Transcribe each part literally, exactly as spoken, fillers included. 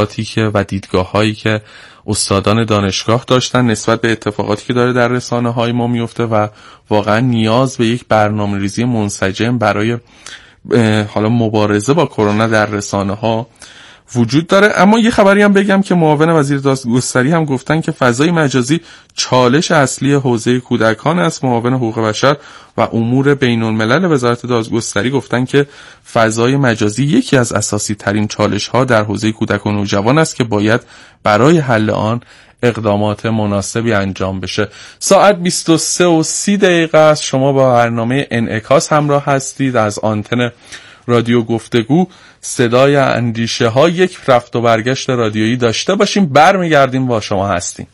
نظراتی که و دیدگاه‌هایی که استادان دانشگاه داشتن نسبت به اتفاقاتی که داره در رسانه‌های ما میفته و واقعا نیاز به یک برنامه‌ریزی منسجم برای حالا مبارزه با کرونا در رسانه‌ها وجود داره. اما یه خبری هم بگم که معاون وزیر دادگستری هم گفتن که فضای مجازی چالش اصلی حوزه کودکان است. معاون حقوق بشر و امور بین الملل وزارت دادگستری گفتن که فضای مجازی یکی از اساسی ترین چالش ها در حوزه کودک و نوجوان است که باید برای حل آن اقدامات مناسبی انجام بشه. ساعت بیست و سه و سی دقیقه است. شما با برنامه انعکاس همراه هستید. از آنتن رادیو گفتگو صدای اندیشه ها یک رفت و برگشت رادیویی داشته باشیم. برمیگردیم با شما هستیم.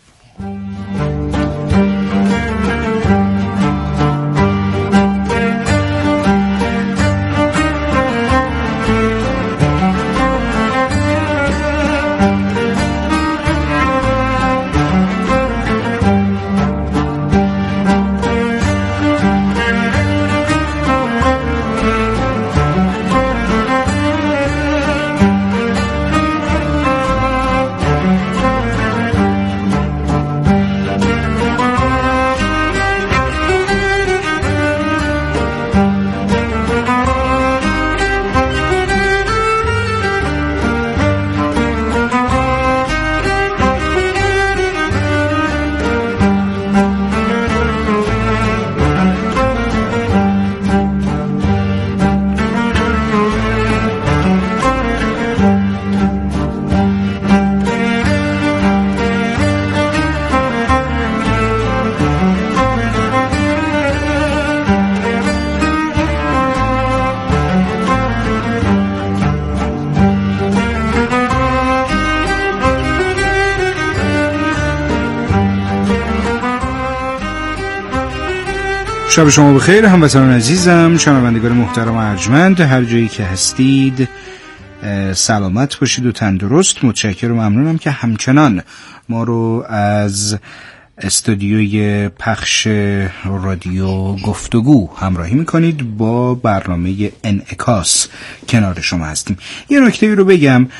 شب شما بخیر هموطنان عزیزم، شنوندگان محترم و ارجمند، هر جایی که هستید سلامت باشید و تندرست. متشکرم و ممنونم که همچنان ما رو از استودیوی پخش رادیو گفتگو همراهی میکنید. با برنامه انعکاس کنار شما هستیم. یه نکته رو بگم،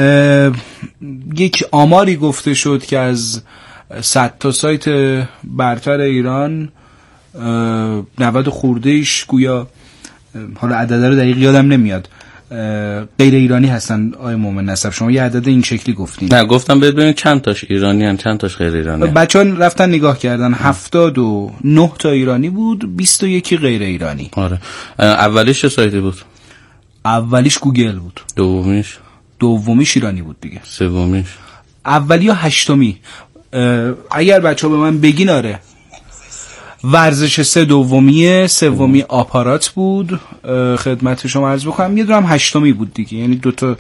یک آماری گفته شد که از صد تا سایت برتر ایران نود خورده ایش گویا، حالا عدد رو دقیق یادم نمیاد، غیر ایرانی هستن. آقای مومن نصب شما یه عدد این شکلی گفتین. نه گفتم ببینید چند تاش ایرانی ان چند تاش غیر ایرانی. بچه‌ها رفتن نگاه کردن، هفتاد و نه تا ایرانی بود، بیست و یک غیر ایرانی. آره. اولیش چه سایتی بود؟ اولیش گوگل بود. دومیش دومیش ایرانی بود دیگه. سومیش اولی یا هشتمی اگر بچه‌ها به من بگین. آره ورزش سه دومیه، سومی آپارات بود. خدمت شما عرض بکنم یه دونم هشتمی بود دیگه، یعنی دوتا.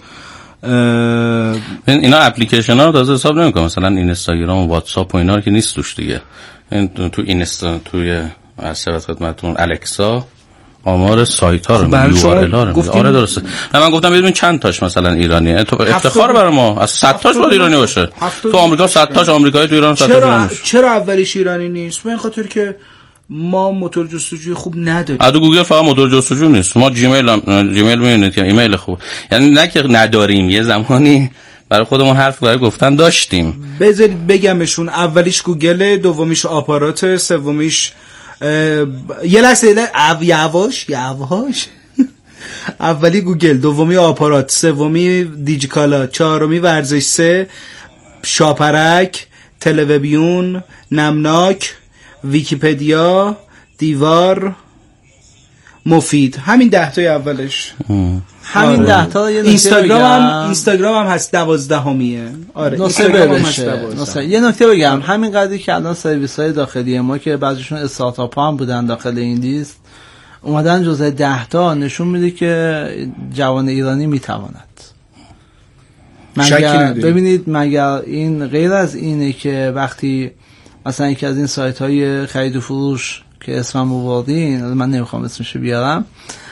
اینا اپلیکیشن ها رو تازه حساب نمیکنم، مثلا اینستاگرام و واتساپ و اینا رو که نیست توش دیگه. این تو اینستا توی عرض خدمتتون الکسا آمار سایت ها رو میگه، یو آر ال ها رو میگه. آره درسته. نه من گفتم ببین چند تاش مثلا ایرانیه. تو افتخار برای ما از صد تاش بود ایرانی باشه. تو آمریکا صد تاش آمریکایی، تو ایران صد تاش ایرانی. چرا اولیش ایرانی نیست؟ به این خاطر که ما موتور جستجوی خوب نداریم. از گوگل فقط موتور جستجو نیست، ما جیمیل هم جیمیل میبینید که ایمیل خوب، یعنی نه که نداریم، یه زمانی برای خودمون حرف برای گفتن داشتیم. بذارید بگمشون. اولیش گوگل، دومیش آپارات، سومیش یه لحظه یواش یواش اولی گوگل، دومی آپارات، سومی دیجیکالا، چهارمی ورزش سه، شاپرک، تلویزیون، نمناک، ویکیپدیا، دیوار، مفید. همین ده تای اولش. همین ده تا. اینستاگرام هم اینستاگرام هم هست دوازدهمیه. آره اینستاگرام هم هست دوازده. یه نکته بگم، همین قضیه که الان سرویس های داخلی ما که بعضیشون استارتاپ ها هم بودن داخل این لیست اومدن جزء ده تا، نشون میده که جوان ایرانی میتواند. مگر ببینید، مگر این غیر از اینه که وقتی مثلا یکی از این سایت های خرید و فروش که اسمم آوردین، من نمیخوام اسمشو بیارم،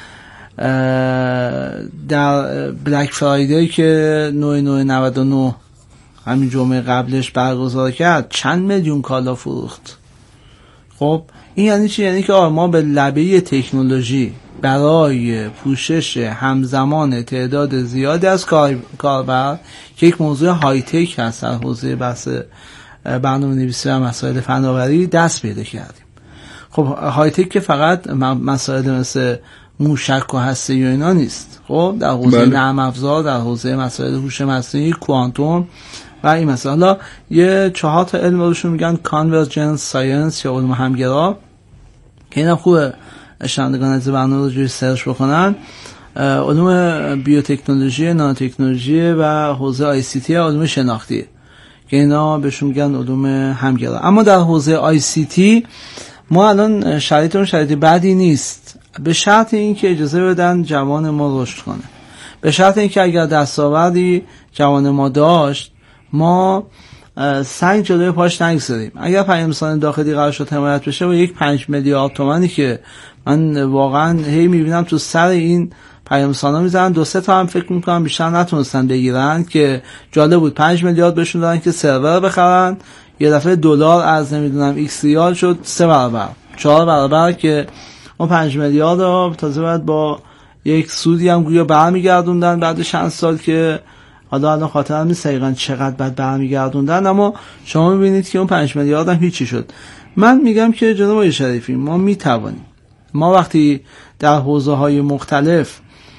در بلک فرایدی که نه نه نود و نه همین جمعه قبلش برگزار کرد چند میلیون کالا فروخت. خب این یعنی چی؟ یعنی که ما به لبه تکنولوژی برای پوشش همزمان تعداد زیادی از کاربر که یک موضوع های تک هست در حوزه بحث برنامه نویسی و مسائل فناوری دست پیدا کردیم. خب های تک که فقط مسائل مثل موشک و هسته‌ای و اینا نیست. خب در حوزه بله. نرم افزار، در حوزه مسائل هوش مصنوعی، کوانتوم و این مسائل. حالا یه چهار تا علم روشون میگن کانورجنس ساینس یا علوم همگرا که اینا خوبه شنوندگان از برنامه رو جوری سرچ بکنن. علوم بیوتکنولوژی، نانوتکنولوژی و حوزه آی سی تی، علوم شناختی که اینا بهشون میگن علوم همگرا. اما در حوزه آی سی تی ما الان شرایطمون شرایط بدی نیست، به شرط اینکه اجازه بدن جوان ما رشد کنه، به شرط اینکه اگر دستاوردی جوان ما داشت ما سنگ جلوی پاش نگذاریم. اگر پیام رسانی داخلی قرار شد حمایت بشه و یک پنج میلیارد تومانی که من واقعا هی میبینم تو سر این پیام رسانا میذارن، دو سه تا هم فکر میکنم بیشتر نتونستن بگیرن که جالب بود. پنج میلیارد بهشون دادن که سرور بخرن، یه دفعه دلار از نمیدونم ایکس ریال شد سه برابر چهار برابر که اون پنج میلیارد رو تازه بعد با یک سودی هم گویا برمیگردوندن بعد چند سال که حالا الان خاطرم نیست دقیقاً چقدر بعد برمیگردوندن، اما شما میبینید که اون پنج میلیارد هم هیچی شد. من میگم که جناب آقای شریفی ما میتوانیم، ما وقتی در حوزه های مختلف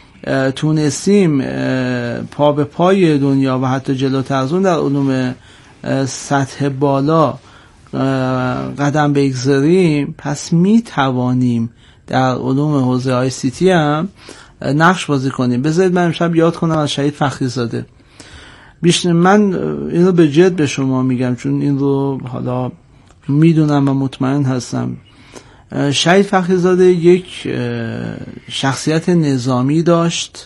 تونستیم پا به پای دنیا و حتی جلوتر از اون در علوم سطح بالا قدم بگذاریم، پس میتوانیم در علوم حوزه آی سی تی هم نقش بازی کنیم. بذارید من امشب یاد کنم از شهید فخری زاده. بیشتر من این رو به جد به شما میگم چون این رو حالا میدونم و مطمئن هستم. شهید فخری زاده یک شخصیت نظامی داشت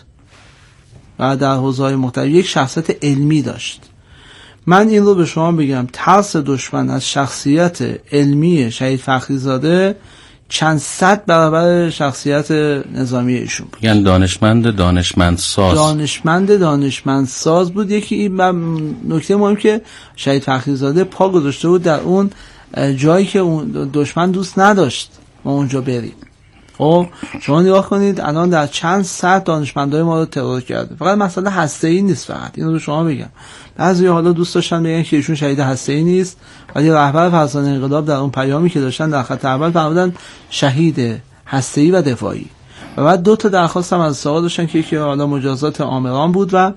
و در حوزه‌های مختلف یک شخصیت علمی داشت. من این رو به شما بگم ترس دشمن از شخصیت علمی شهید فخری زاده چند صد برابر شخصیت نظامی ایشون بود. یعنی دانشمند دانشمند ساز دانشمند دانشمند ساز بود. یکی این نکته مهم که شهید فخری زاده پا گذاشته بود در اون جایی که اون دشمن دوست نداشت ما اونجا بریم. خب شما نگاه کنید الان در چند صد دانشمندای ما رو ترور کرده. فقط مسئله هسته‌ای نیست، فقط اینو رو شما بگم. بعضی حالا دوست داشتن بگن که ایشون شهید هسته‌ای نیست، ولی رهبر فرزانه انقلاب در اون پیامی که داشتن در خط اول فرمودن شهید هسته‌ای و دفاعی. و بعد دو تا درخواست هم از سوال داشتن که یکی حالا مجازات آمران بود و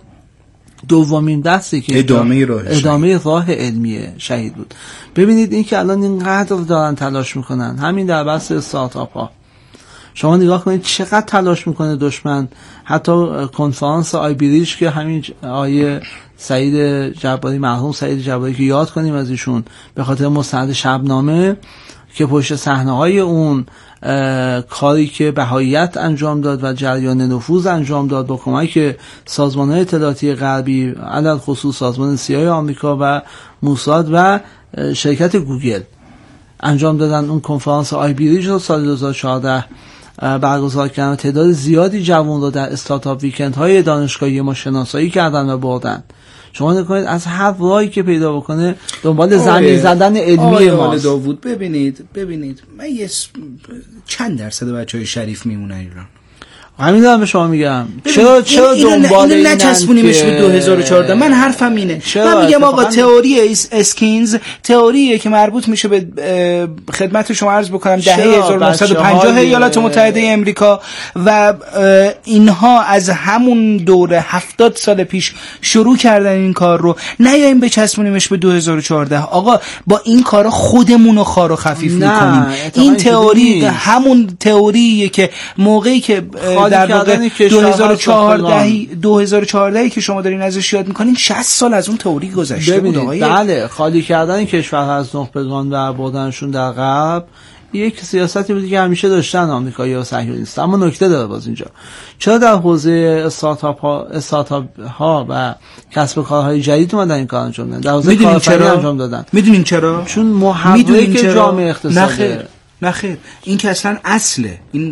دومین بحثی که ادامه راه ادامه راه علمی شهید بود. ببینید این که الان اینقدر دارن تلاش میکنن همین در بحث استارتاپ ها. شما نگاه کنید چقدر تلاش میکنه دشمن. حتی کنفرانس آی بریج که همین آیه سعید جباری، مرحوم سعید جباری که یاد کنیم از ایشون به خاطر مستند شبنامه که پشت صحنه های اون کاری که بهاییت انجام داد و جریان نفوذ انجام داد با کمک سازمان‌های اطلاعاتی غربی علل خصوص سازمان سی آی آمریکا و موساد و شرکت گوگل انجام دادن. اون کنفرانس آی بریج رو سال دو هزار و چهارده برگزار کردن. تعداد زیادی جوان رو در استارتاپ ویکند های دانشگاهی ما شناسایی کردن و بردن. شما نکنید از هر راهی که پیدا بکنه دنبال زمین زدن علمی ماست. داوود ببینید ببینید من یه چند درصد بچهای شریف میمونن ایران؟ همین دارم به شما میگم. چرا چرا دنبال اینو نچسبونیمش به دو هزار و چهارده؟ من حرفم اینه. من میگم آقا تئوری اسکینز تئوریه که مربوط میشه به خدمت شما عرض بکنم دهه هزار و نهصد و پنجاه ایالات متحده امریکا و اینها از همون دوره هفتاد سال پیش شروع کردن این کار رو. نیایم بچسبونیمش به دو هزار و چهارده. آقا با این کارا خودمون رو خار و خفیف میکنیم. این تئوری همون تئوریه که موقعی که در واقع دو هزار و چهارده دو هزار و چهارده که شما دارین ازش یاد میکنین شصت سال از اون تئوری گذشته بود. بله خالی کردن کشور از نخبگان و بردنشون در غرب یک سیاستی بود که همیشه داشتن آمریکایی‌ها و صهیونیست‌ها. اما نکته داره باز اینجا، چرا در حوزه استارتاپ ها استارتاپ ها و کسب و کارهای جدید اومدن این کار انجام دادن؟ در حوزه کارآفرینی انجام دادن. میدونین چرا؟ چون محرک جامعه اقتصادی. نه خیر، این که اصلا اصله، این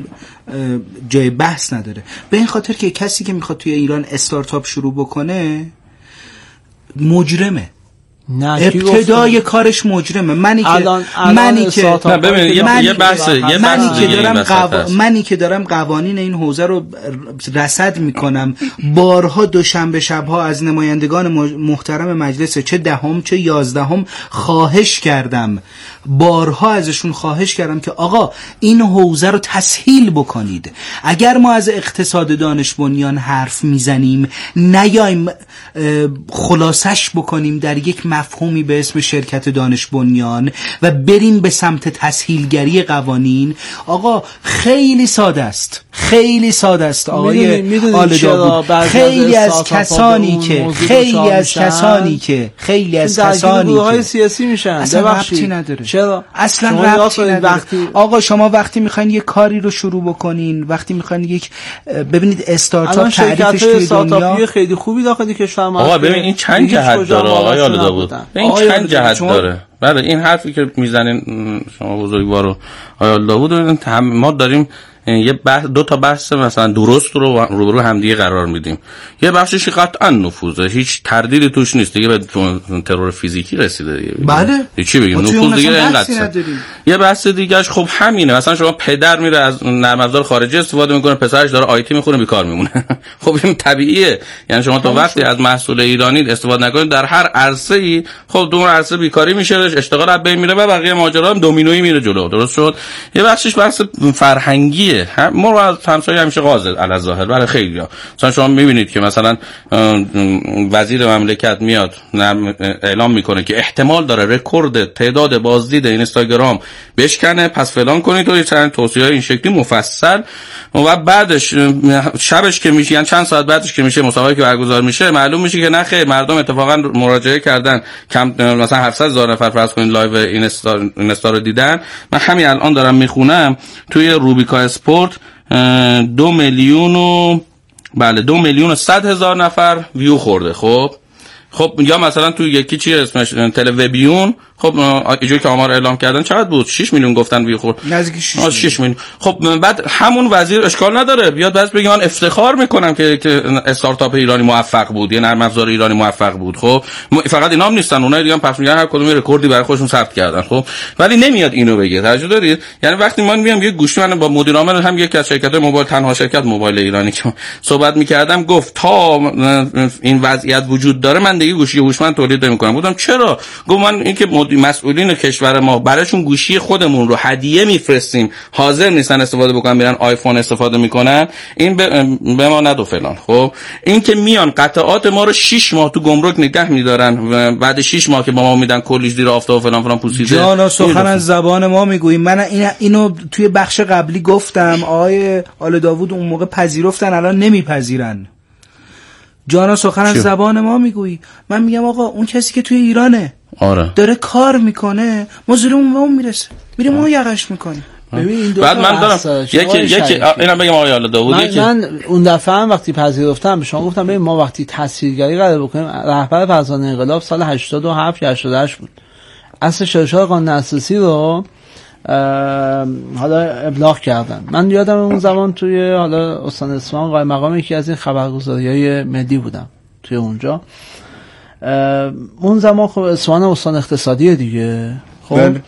جای بحث نداره. به این خاطر که کسی که میخواد توی ایران استارتاپ شروع بکنه مجرمه. ابتدای کارش مجرمه. منی که الان الان منی که ببین یه بحث یه منی که دارم قو... منی که دارم قوانین این حوزه رو رصد میکنم، بارها دوشنبه شبها از نمایندگان محترم مجلس چه دهم چه یازدهم خواهش کردم، بارها ازشون خواهش کردم که آقا این حوزه رو تسهیل بکنید. اگر ما از اقتصاد دانش بنیان حرف میزنیم نیایم خلاصش بکنیم در یک مفهومی به اسم شرکت دانش بنیان و بریم به سمت تسهیلگری قوانین. آقا خیلی ساده است، خیلی ساده است آقای آل‌داوود. خیلی از کسانی که خیلی از کسانی که خیلی از کسانی که سیاسی میشن اصلا ربطی نداره. چرا؟ اصلا ربطی نداره. وقتی... آقا شما وقتی میخواین یک کاری رو شروع بکنین، وقتی میخواین یک ببینید استارتاپ تعریفش توی دنیا خیلی خوبی داخل کشور ما. آقا ببین این چند جهت داره آقای آل‌داوود. این چند جهت داره. بله این حرفی که میزنین شما بزرگوارو آقای آل‌داوود، ما داریم یه بحث دو تا بحث مثلا درست رو روبرو همدیگه قرار میدیم. یه بخشش قطعا نفوذه، هیچ تردیدی توش نیست دیگه، به ترور فیزیکی رسیده دیگه. بله چی بگیم نفوذ دیگه اینقدر. یه بحث دیگهش خب همینه، مثلا شما پدر میره از نرم افزار خارجی استفاده میکنه، پسرش داره آیتی میخونه بیکار میمونه. خب این طبیعیه، یعنی شما تا وقتی از محصول ایرانی استفاده نکنید در هر عرصه‌ای خب دور عرصه بیکاری میشه، اشتغال از بین میره و بقیه ماجرا هم دومینویی میره جلو. درست شد. یه بخشش بحث فرهنگی ما رو از همسایه همیشه قاضی علی ظاهر برای خیلی‌ها. مثلا شما می‌بینید که مثلا وزیر مملکت میاد اعلام میکنه که احتمال داره رکورد تعداد بازدید اینستاگرام بشکنه، پس فلان کنید و چند توصیه‌های این شکلی مفصل، و بعدش شبش که میشه، یعنی چند ساعت بعدش که میشه مسابقه که برگزار میشه، معلوم میشه که نه خیر مردم اتفاقا مراجعه کردن، کم مثلا هفتصد هزار نفر فرض کنید لایو اینستا اینستا رو دیدن. من همین الان دارم میخونم توی روبیکا اسپورت دو میلیون و بله دو میلیون و صد هزار نفر ویو خورده. خب خب یا مثلا تو یکی چی اسمش تلویزیون، خب اینجوری که آمار اعلام کردن چقدر بود؟ شش میلیون گفتن وی خورد، نزدیک شش میلیون. خب بعد همون وزیر اشکال نداره بیاد بعد بگه من افتخار میکنم که که استارتاپ ایرانی موفق بود، یه نرم افزار ایرانی موفق بود. خب فقط اینا هم نیستن، اونها دیگه هم پخش میگن هر کدوم رکوردی برای خودشون ثبت کردن. خب ولی نمیاد اینو بگه. توجه دارید؟ یعنی وقتی من میام یه گوشی، من با مدیر عامل هم یک از شرکت‌های موبایل، تنها شرکت موبایل ایرانی که صحبت میکردم، گفت تا این وضعیت وجود داره من دیگه گوشی هوشمند تولید نمیکنم. گفتم چرا؟ گفت من اینکه مسئولین کشور ما براشون گوشی خودمون رو هدیه میفرستیم، حاضر نیستن استفاده بکنن، میرن آیفون استفاده میکنن، این به ما ندو فلان. خب این که میان قطعات ما رو شش ماه تو گمرک نگه میدارن و بعد شش ماه که با ما میدن کلیش زیر آفتاب فلان فلان پوسیده. جانا سخن از زبان ما میگوییم. من این اینو توی بخش قبلی گفتم، آقای آل‌داوود اون موقع پذیرفتن، الان نمیپذیرن. جانا سخن از زبان ما میگویی. من میگم آقا اون کسی که توی ایرانه آره داره کار میکنه، ما زیرمون به اون میرسه، میریم ما یقش میکنیم. ببین این دو بعد من دارم یکی یکی اینا بگم آقای آل‌داوود، من, یکی من اون دفعه هم وقتی پذیرفتم به شما گفتم ببین ما وقتی تسهیلگری قرار بکنیم، رهبر فرزانه انقلاب سال هشتاد و هفت هشتاد و هشت بود، اصل شرکت قانون اساسی رو حالا ابلاغ کردن. من یادم اون زمان توی حالا استان اصفهان قائم مقام یکی از این خبرگزاری‌های ملی بودم توی اونجا. اون زمان خب اصفهان استان اقتصادیه دیگه. خب بله.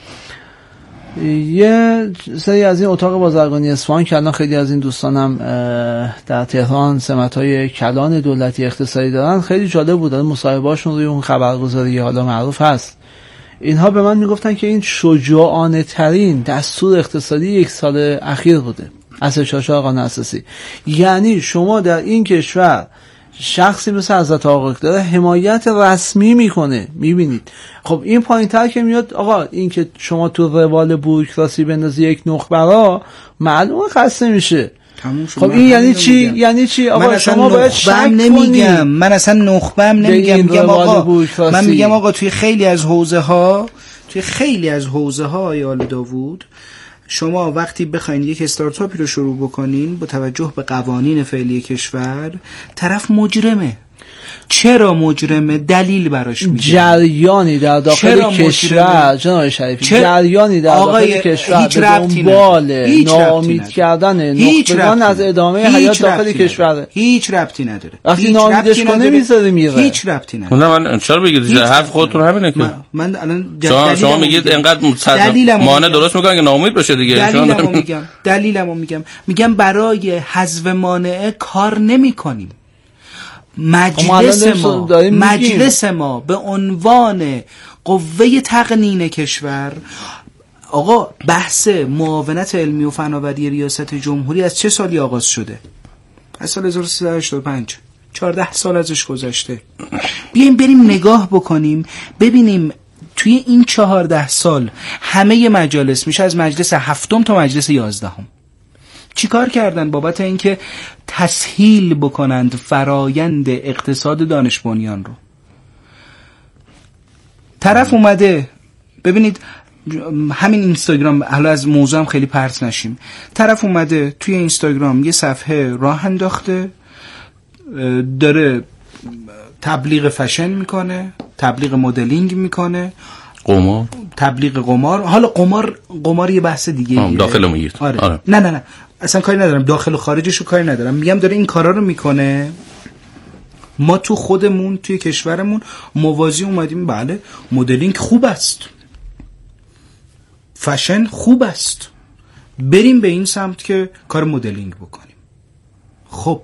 یه سری از این اتاق بازرگانی اصفهان که الان خیلی از این دوستانم در تهران سمت‌های کلان دولتی اقتصادی دارن، خیلی جالب بود. مصاحبه‌هاشون روی اون خبرگزاری حالا معروف هست. اینها به من میگفتن که این شجاعانه ترین دستور اقتصادی یک سال اخیر بوده از شاشا قانون اساسی. یعنی شما در این کشور شخصی مثل حضرت آقا داره حمایت رسمی میکنه، میبینید. خب این پایین‌تر که میاد آقا این که شما تو روال بوروکراسی بندازی یک نخبرا، معلومه خسته میشه. خب این یعنی چی؟ نمیگم. یعنی چی آقا شما باید شک نمیگم. من اصلا نخبم نمیگم. میگم آقا من میگم آقا توی خیلی از حوزه ها توی خیلی از حوزه ها یا آل‌داوود شما وقتی بخواید یک استارتاپی رو شروع بکنین با توجه به قوانین فعلی کشور، طرف مجرمه. چرا مجرمه؟ دلیل براش میده. جریانی در داخل کشور جناب شریفی چر... جریانی در داخل کشور به دنبال ناامید کردن نخبگان از ادامه حیات داخل کشور هیچ ربطی نداره. وقتی ناامیدش کنه میذاره میره. هیچ ربطی نداره. من چرا بگید حرف خودتون همینه که من الان شما, شما میگید اینقدر مانع درست میکنن که ناامید بشه دیگه. دلیلمو میگم دلیلمو میگم میگم برای حذف مانع کار نمیکنیم. مجلس ما مجلس ما به عنوان قوه تقنین کشور، آقا بحث معاونت علمی و فناوری ریاست جمهوری از چه سالی آغاز شده؟ از سال هزار و سیصد و هشتاد و پنج. چهارده سال ازش گذشته. بیایم بریم نگاه بکنیم ببینیم توی این چهارده سال همه مجالس، میشه از مجلس هفتم تا مجلس یازدهم، چی کار کردن بابت اینکه تسهیل بکنند فرایند اقتصاد دانش بنیان رو؟ طرف اومده، ببینید همین اینستاگرام، حالا از موضوع هم خیلی پرت نشیم، طرف اومده توی اینستاگرام یه صفحه راه انداخته، داره تبلیغ فشن میکنه، تبلیغ مدلینگ میکنه، قمار، تبلیغ قمار. حالا قمار قمار یه بحث دیگه داخل رو میگید. آره. آره. نه نه نه اصلا کاری ندارم، داخل و خارجش رو کاری ندارم، میگم داره این کارا رو میکنه. ما تو خودمون توی کشورمون موازی اومدیم، بله مدلینگ خوب است، فشن خوب است، بریم به این سمت که کار مدلینگ بکنیم. خب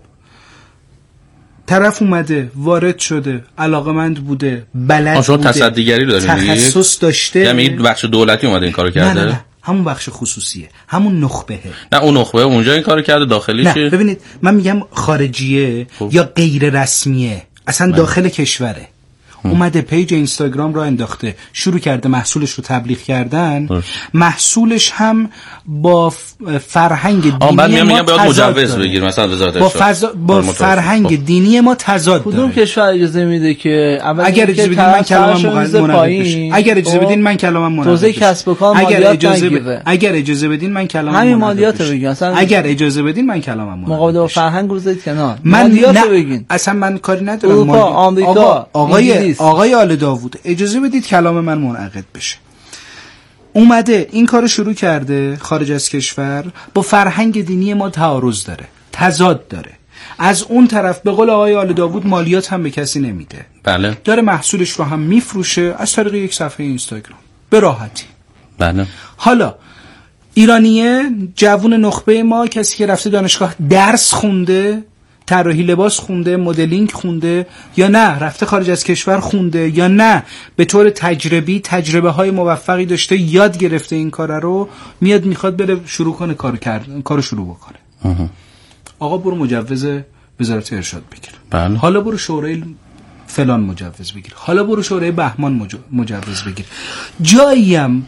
طرف اومده وارد شده، علاقمند بوده، بلد شما بوده، تصدیگری رو تخصص داشته، یعنی بخش دولتی اومده این کارو کرده؟ نه نه نه همون بخش خصوصیه، همون نخبهه. نه اون نخبه اونجا این کارو کرده، داخلی نه چی؟ ببینید من میگم خارجیه خوب. یا غیر رسمیه، اصلا من. داخل کشوره اومده پیج اینستاگرام را انداخته، شروع کرده محصولش رو تبلیغ کردن. داشت. محصولش هم با فرهنگ دینی ما تضاد مجوز بگیر، مثلا وزارت با, فضا... با فرهنگ دینی ما تضاد داره. کدوم کشور اجازه میده که اگر اجازه بدین من کلامم منعقد بشه، اگر اجازه بدین من کلامم منعقد بشه، توزیع کسب و کار مالیات نگیره، اگر اجازه بدین من کلامم همین مالیات بگین، اصلا اگر اجازه بدین من کلامم منعقد مقابل با فرهنگ روزید کنار، مالیات بگین. اصلا من کاری ندارم. آمریکا، آقای آقای آل داوود اجازه بدید کلام من منعقد بشه. اومده این کارو شروع کرده خارج از کشور، با فرهنگ دینی ما تعارض داره، تضاد داره. از اون طرف به قول آقای آل داوود مالیات هم به کسی نمیده. بله. داره محصولش رو هم میفروشه از طریق یک صفحه اینستاگرام به راحتی. بله. حالا ایرانیه، جوون نخبه ما، کسی که رفته دانشگاه درس خونده، طراحی لباس خونده، مدلینگ خونده، یا نه رفته خارج از کشور خونده، یا نه به طور تجربی تجربه های موفقی داشته، یاد گرفته این کار رو، میاد میخواد بره شروع کنه کارو کردن، کارو شروع بکنه. اه. آقا برو مجوز وزارت ارشاد بگیر. بله. حالا برو شورای فلان مجوز بگیر، حالا برو شورای بهمان مجوز بگیر. جایی هم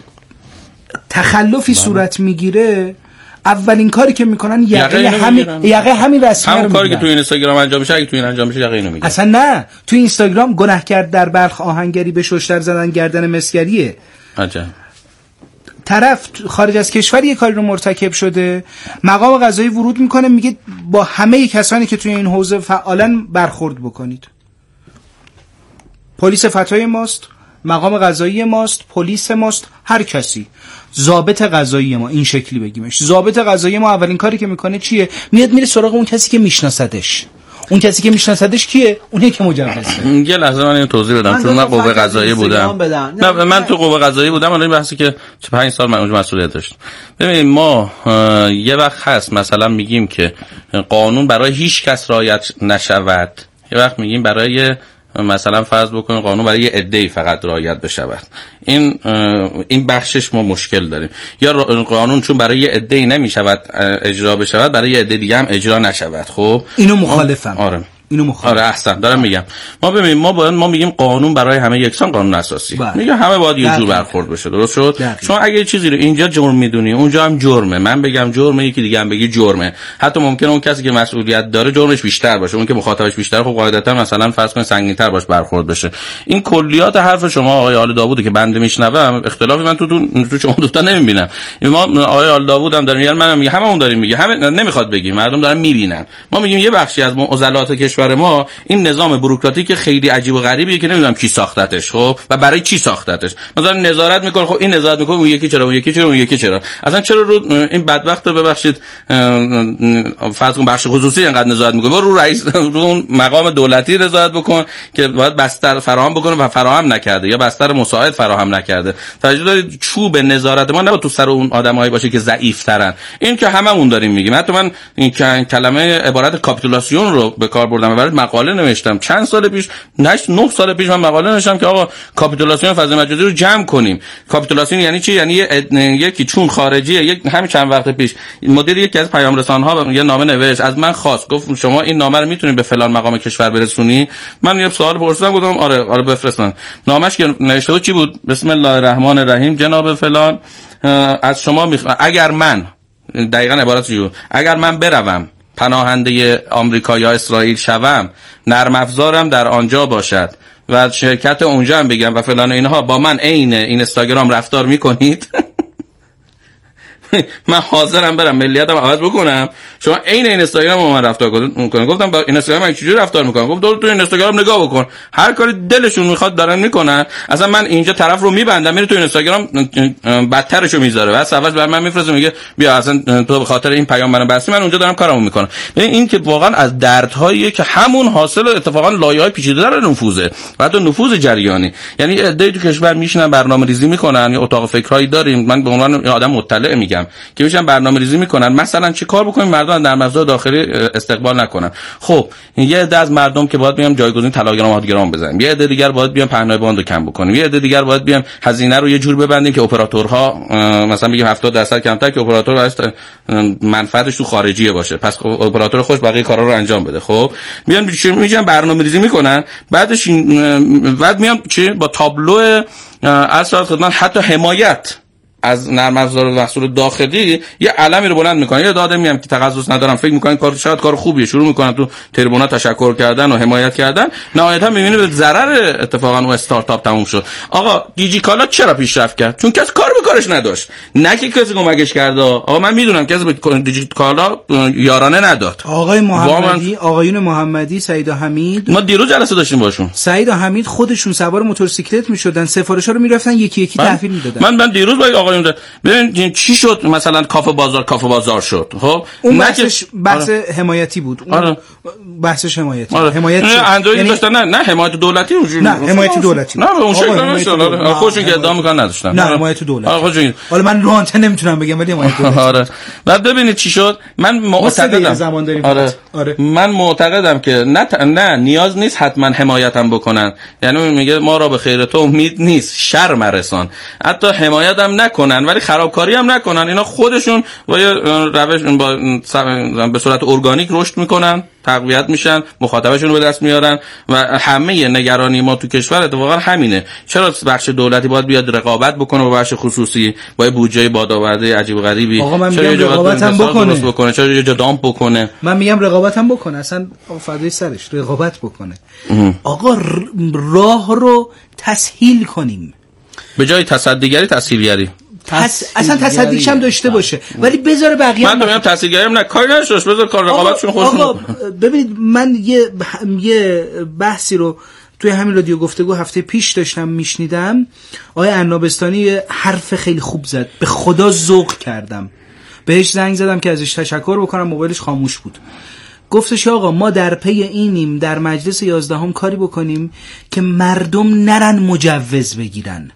تخلفی بله. صورت میگیره، اولین کاری که میکنن یقه همین یقه همین رسمی همون کاری که تو اینستاگرام انجام میشه، اگه تو این انجام میشه یقه اینو میگن. اصلا نه، تو اینستاگرام گنهکار در بلخ آهنگری به ششتر زدن گردن مسگریه. عجب. طرف خارج از کشور یه کاری رو مرتکب شده، مقام قضایی ورود میکنه، میگه با همه کسانی که توی این حوزه فعالن برخورد بکنید. پلیس فتای ماست، مقام قضایی ماست، پلیس ماست، هر کسی، ضابط قضایی ما، این شکلی بگیمش، ضابط قضایی ما اولین کاری که میکنه چیه؟ میاد میره سراغ اون کسی که میشناسدش. اون کسی که میشناسدش کیه؟ اونی که مجوزه. یه لحظه من اینو توضیح بدم، چون من قوه قضایی بودم. نه من تو قوه قضایی بودم، الان بحثی که پنج سال من اونجا مسئولیت داشتم. ببینید ما یه وقت هست مثلا میگیم که قانون برای هیچ کس رعایت نشود، یه وقت میگیم برای مثلا فرض بکنیم قانون برای یه عده‌ای فقط رعایت بشود. این این بخشش ما مشکل داریم. یا قانون چون برای یه عده‌ای نمیشود اجرا بشود، برای یه عده دیگه هم اجرا نشود. خب اینو مخالفم. آره اینو مخالفم. آره احسن دارم میگم. ما ببینیم ما باید ما میگیم قانون برای همه یکسان قانون اساسی. میگه همه باید یه جور برخورد بشه. درست شد؟ شما اگه چیزی رو اینجا جرم میدونی، اونجا هم جرمه. من بگم جرمه، یکی دیگه هم بگه جرمه. حتی ممکنه اون کسی که مسئولیت داره جرمش بیشتر باشه، اون که مخاطبش بیشتر، خب قاعدتا مثلا فرض کن سنگین‌تر باش برخورد بشه. این کلیات حرف شما آقای آل داوود که بنده میشنوم، اختلافی من تو تو, تو شما دوتا نمیبینم. ما آقای آل داوود هم دارن، یعنی منم میگم هممون داریم میگه، همه نمیخواد بگیم، مردم دارن میبینن. ما میگیم یه بخشی از معضلات کشور کشور ما این نظام بوروکراتیک خیلی عجیب و غریبیه که نمیدونم کی ساختتش، خب و برای چی ساختتش. مثلا نظارت میکنه، خب این نظارت میکنه، اون یکی چرا، اون یکی چرا، اون یکی چرا، اصلا چرا رو این بدبخت رو ببخشید فرض کن بخش خصوصی اینقدر نظارت میکنه، رو رئیس رو اون مقام دولتی نظارت بکن که باید بستر فراهم بکنه و فراهم نکرده یا بستر مساعد فراهم نکرده. توجه دارید چوب نظارت ما نباید تو سر اون آدمایی باشه که ضعیف ترن. این که هممون داریم میگیم. حتی من این کلمه عبارت کاپیتولاسیون رو به کار بردم، برای مقاله نوشتم چند سال پیش، نه سال پیش من مقاله نوشتم که آقا کاپیتولاسیون فضای مجازی رو جمع کنیم. کاپیتولاسیون یعنی چی؟ یعنی یکی چون خارجیه، یک همین چند وقت پیش مدیر یکی از پیام رسانه‌ها یه نامه نوشت، از من خواست، گفت شما این نامه رو میتونید به فلان مقام کشور برسونی؟ من یه سوال پرسیدم، گفتم آره آره بفرستن. نامش که نوشته بود چی بود؟ بسم الله الرحمن الرحیم جناب فلان، از شما میخوام اگر من، دقیقاً عبارتش بود، اگر من بروم پناهنده آمریکا یا اسرائیل شوم، نرم افزارم در آنجا باشد و شرکت اونجا هم بگم و فلان اینها، با من عین این اینستاگرام رفتار میکنید؟ من حاضرم برم ملیتم عوض بکنم، شما عین این اینستاگرام با من رفتار کنید. گفتم با اینستاگرام من چجوری رفتار میکنم؟ گفت تو اینستاگرام نگاه بکن، هر کاری دلشون میخواد دارن میکنن، اصلا من اینجا طرف رو میبندم میره تو اینستاگرام بدترشو میذاره، بعد سواج بر من میفرسته میگه بیا اصلا تو به خاطر این پیام منو بستی، من اونجا دارم کارمو میکنم. ببین این که واقعا از دردهایی که همون حاصل اتفاقا لایه‌های پیچیده‌تر نفوذه و حتی نفوذ جریانی. یعنی عده‌ای تو کشور میشینن برنامه‌ریزی میکنن، یا اتاق فکرایی داریم، من به عنوان یه آدم مطلع میگم که میشن برنامه‌ریزی میکنن مثلا چه کار بکنیم مردم در مغازه داخلی استقبال نکنن. خب یه عده از مردم که باید بیام جایگزین طلاگرام هادگرام بزنیم، یه عده دیگر باید بیام پهنای باندو کم بکنیم، یه عده دیگر باید بیام هزینه رو یه جور ببندیم که اپراتورها مثلا بگیم هفتاد درصد کمتر، که اپراتور واسه منفعتش تو خارجیه باشه، پس اپراتور خوش بقیه کارا رو انجام بده. خب میان میشن برنامه‌ریزی میکنن، بعدش بعد میام چی با تابلو اصلا خدمت حتی حمایت از نرم افزار و محصول داخلی یه علمی رو بلند میکنن. یه داده میام که تخصص ندارم فکر میکنن کار شاید کار خوبیه، شروع میکنن تو تریبونا تشکر کردن و حمایت کردن، نهایتا میبینی به ضرر اتفاقا اون استارتاپ تموم شد. آقا دیجیکالا چرا پیشرفت کرد؟ چون کس کار به کارش نداشت، نه که کسی کمکش کرد. آقا من میدونم کسی به دیجیکالا یارانه نداد. آقای محمدی، آقایون محمدی، سعید و حمید، ما دیروز جلسه داشتیم باشون. سعید و حمید خودشون سوار موتورسیکلت میشدن، سفارش‌ها رو میرفتن یکی یکی تحویل میدادن. من من دیروز با آقایون ببین چی شد، مثلا کافه بازار کافه بازار شد. خب اون بحثش بحث آره. حمایتی بود. اون آره. بحثش حمایتی. آره. حمایت اندروید یعنی... داشتن، نه نه حمایت دولتی اونجوری. نه حمایت دولتی. نه به اون شکل نمیشه. خودشون که ادعا میکنن نداشتن. نه حمایت دولتی. آره حالا من رو آنتن نمیتونم بگم ولی حمایت دولتی. آره. بعد ببینید چی شد. من معتقدم آره. آره. من معتقدم که نه ت... نه نیاز نیست حتما حمایتم بکنن. یعنی میگه ما را به خیر تو امید نیست، شر مرسان. حتی حمایت هم نکنن ولی خرابکاری هم نکنن. اینا خودشون با یه روش با به صورت ارگانیک رشد میکنن، تقویت میشن، مخاطبشون رو به دست میارن و همه نگرانی ما تو کشور اتفاقا همینه. چرا بخش دولتی باید بیاد رقابت بکنه با بخش خصوصی با بودجه بادآورده عجیب و غریبی؟ آقا من میگم رقابت هم بکنه. بکنه چرا یه جا دامپ بکنه؟ من میگم رقابت هم بکنه، اصلا فدای سرش رقابت بکنه. اه. آقا راه رو تسهیل کنیم به جای تصدیگری تسهیلگری. تس... اصلا تصدیقش هم داشته باشه ولی بذاره بقیه. من میگم تصدیقگری هم نه کاری نشوش، بذار کار رقابتشون خودشون. آقا ببینید من یه یه بحثی رو توی همین رادیو گفتگو هفته پیش داشتم میشنیدم، آقای عنابستانی حرف خیلی خوب زد، به خدا ذوق کردم، بهش زنگ زدم که ازش تشکر بکنم، موبایلش خاموش بود. گفتش آقا ما در پی اینیم در مجلس یازدهم کاری بکنیم که مردم نرن مجوز بگیرن،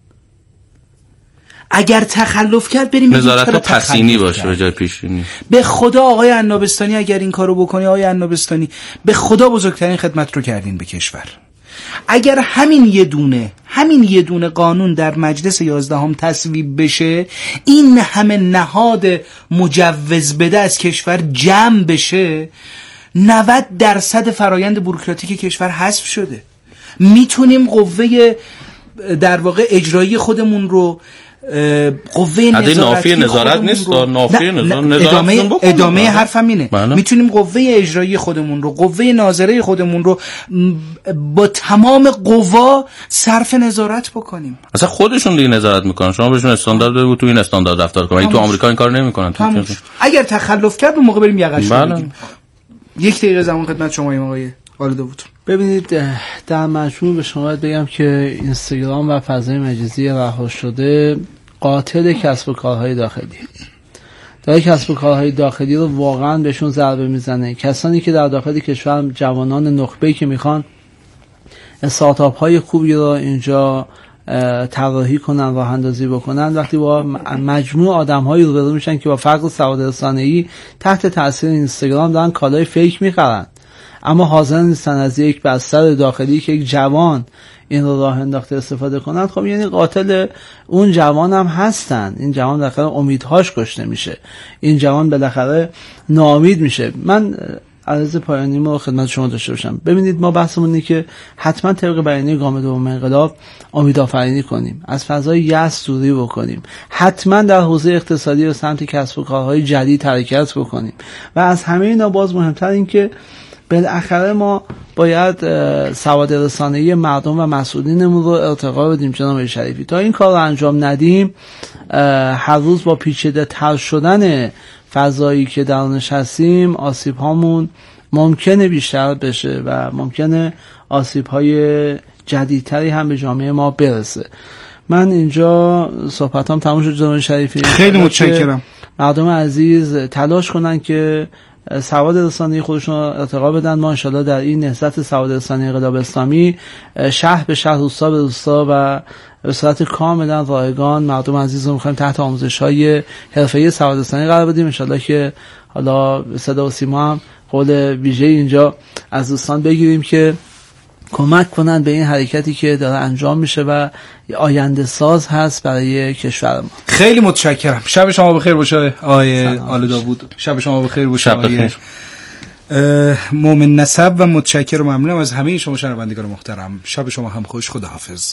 اگر تخلف کرد بریم نظارت پسینی باشه به جای پیشینی. به خدا آقای عنابستانی اگر این کارو بکنی، آقای عنابستانی به خدا بزرگترین خدمت رو کردین به کشور. اگر همین یه دونه همین یه دونه قانون در مجلس یازدهم تصویب بشه، این همه نهاد مجوز بده از کشور جمع بشه، نود درصد فرایند بوروکراتیک کشور حذف شده. میتونیم قوه در واقع اجرایی خودمون رو، قوه نظارتی نظارت نیست، نافی نظارت ادامه ادامه حرفم اینه، میتونیم قوه اجرایی خودمون رو، قوه ناظره خودمون رو با تمام قوا صرف نظارت بکنیم. اصلا خودشون دیگه نظارت میکنن، شما بهشون استاندارد بگو تو این استاندارد رفتار کن. تو آمریکا این کار نمیکنن. اگر تخلف کرد اون موقع بریم یقش بگیریم. یک دقیقه زمان خدمت شما آقای آل داوود. ببینید در مجموع به شما بگم که اینستاگرام و فضای مجازی رها شده قاتل کسب و کارهای داخلی داره. کسب و کارهای داخلی رو واقعا بهشون ضربه میزنه. کسانی که در داخل کشور جوانان نخبه‌ای که میخوان استارتاپ های خوبی رو اینجا طراحی کنن، راه اندازی بکنن، وقتی با مجموع آدم‌هایی روبرو میشن که با فقر سواد رسانه‌ای تحت تاثیر اینستاگرام دارن کالای فیک میخرن، اما حاضر نیستن از یک بستر داخلی که یک جوان این رو راه انداخته استفاده کنن. خب یعنی قاتل اون جوان هم هستن. این جوان بالاخره امیدهاش کشته میشه، این جوان بالاخره ناامید میشه. من عرض پایانیمو خدمت شما داشته باشم. ببینید ما بحثمون اینه که حتما طبق بیانیه گام دوم انقلاب امیدآفرینی کنیم، از فضای یأس دوری بکنیم، حتما در حوزه اقتصادی و سمت کسب و کارهای جدید حرکت بکنیم و از همه اینا باز مهمتر این که بالاخره ما باید سواد رسانه‌ای مردم و مسئولینمون رو ارتقا بدیم. جناب شریفی تا این کار رو انجام ندیم هر روز با پیچیده تر شدن فضایی که درونش هستیم آسیب هامون ممکنه بیشتر بشه و ممکنه آسیب های جدیدتری هم به جامعه ما برسه. من اینجا صحبتام تموم شد جناب شریفی. خیلی متشکرم. مردم عزیز تلاش کنن که سواد رسانه‌ای خودشون رو ارتقا بدن. ما انشالله در این نهضت سواد رسانه‌ای انقلاب اسلامی شهر به شهر، روستا به روستا و به صورت کاملا رایگان مردم عزیز رو می‌خوایم تحت آموزش‌های حرفه‌ای سواد رسانه‌ای قرار بدیم. انشالله که حالا صدا و سیما هم قول ویژه اینجا از دوستان بگیریم که کمک کنن به این حرکتی که داره انجام میشه و آینده ساز هست برای کشور ما. خیلی متشکرم. شب شما بخیر باشه آقای آل داوود. شب شما بخیر باشه آقای مومن نسب و متشکرم و ممنونم از همه شما شنوندگان محترم. شب شما هم خوش. خداحافظ.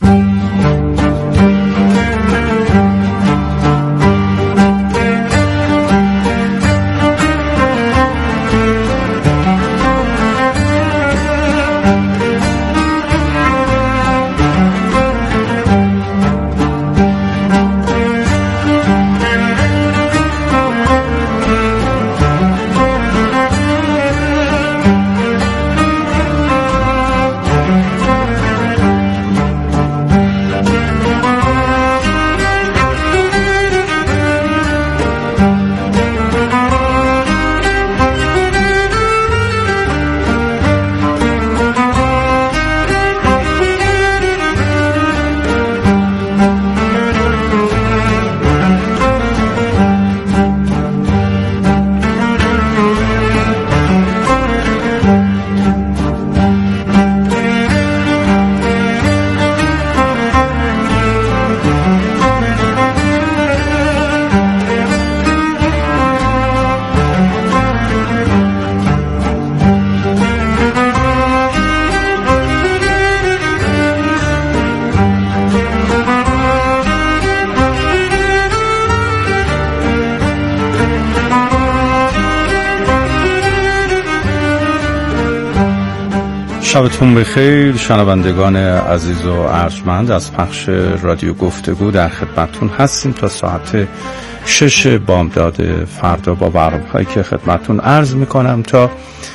شبتون بخیر شنوندگان عزیز و ارجمند. از پخش رادیو گفتگو در خدمتتون هستیم تا ساعت شش بامداد فردا با برنامه‌هایی که خدمتتون عرض میکنم. تا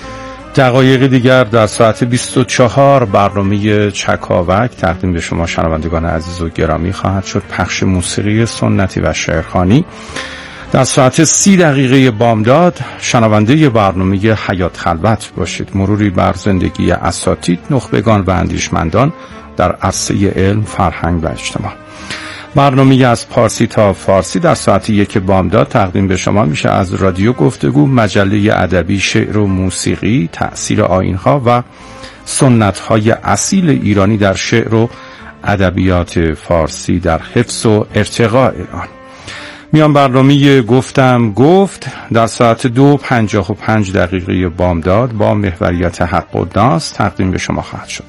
دقایق دیگر در ساعت بیست و چهار برنامه چکاوک تقدیم به شما شنوندگان عزیز و گرامی خواهد شد. پخش موسیقی سنتی و شعرخوانی. در ساعت سی دقیقه بامداد شنونده برنامه حیات خلوت باشید. مروری بر زندگی اساتید، نخبگان و اندیشمندان در عرصه علم، فرهنگ و اجتماع. برنامه از پارسی تا فارسی در ساعت یک بامداد تقدیم به شما میشه از رادیو گفتگو، مجله ادبی، شعر و موسیقی، تأثیر آیین‌ها و سنت‌های اصیل ایرانی در شعر و ادبیات فارسی در حفظ و ارتقاء آن. میان برنامه گفتم گفت در ساعت دو پنجاه و پنج دقیقه بامداد با محوریت حق و ناس تقدیم به شما خواهد شد.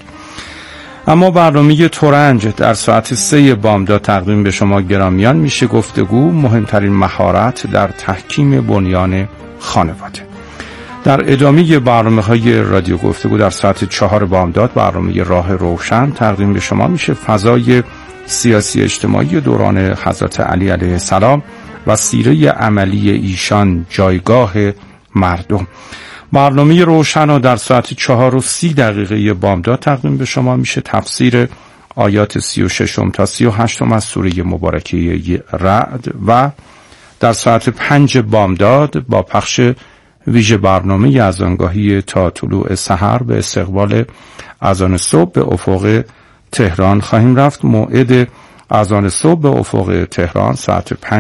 اما برنامه ترنج در ساعت سه بامداد تقدیم به شما گرامیان میشه. گفتگو مهمترین مهارت در تحکیم بنیان خانواده. در ادامه برنامه های رادیو گفتگو در ساعت چهار بامداد برنامه راه روشن تقدیم به شما میشه. فضای سیاسی اجتماعی دوران حضرت علی علیه السلام و سیره عملی ایشان، جایگاه مردم. برنامه روشن در ساعت چهار و سی دقیقه بامداد تقدیم به شما میشه. تفسیر آیات سی و ششم تا سی و هشتم از سوره مبارکه رعد و در ساعت پنج بامداد با پخش ویژه برنامه اذانگاهی تا طلوع سحر به استقبال اذان صبح به افق تهران خواهیم رفت. موعد اذان صبح به افق تهران ساعت پنج